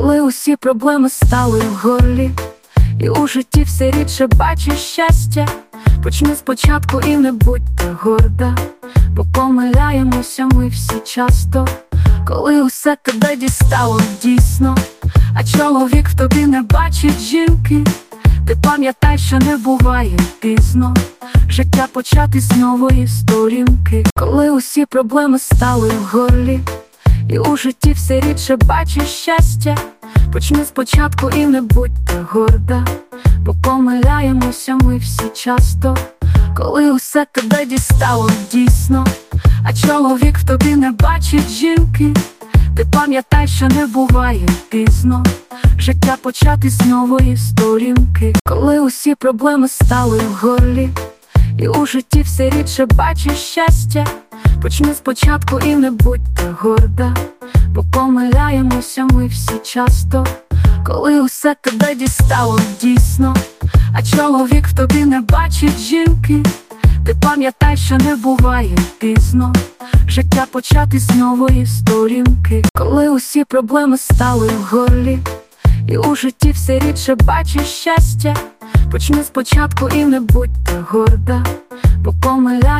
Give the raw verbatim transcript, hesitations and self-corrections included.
Коли усі проблеми стали в горлі, і у житті все рідше бачиш щастя, почни спочатку і не будьте горда, бо помиляємося ми всі часто. Коли усе тебе дістало дійсно, а чоловік в тобі не бачить жінки, ти пам'ятай, що не буває пізно життя почати з нової сторінки. Коли усі проблеми стали в горлі, і у житті все рідше бачиш щастя, почни спочатку і не будьте горда, бо помиляємося ми всі часто. Коли усе тебе дістало дійсно, а чоловік в тобі не бачить жінки, ти пам'ятай, що не буває пізно життя почати з нової сторінки. Коли усі проблеми стали в горлі, і у житті все рідше бачиш щастя, почни спочатку і не будьте горда, бо помиляємося ми всі часто. Коли усе тебе дістало дійсно, а чоловік в тобі не бачить жінки, ти пам'ятай, що не буває пізно життя почати з нової сторінки. Коли усі проблеми стали в горлі, і у житті все рідше бачиш щастя, почни спочатку і не будьте горда, бо помиляємося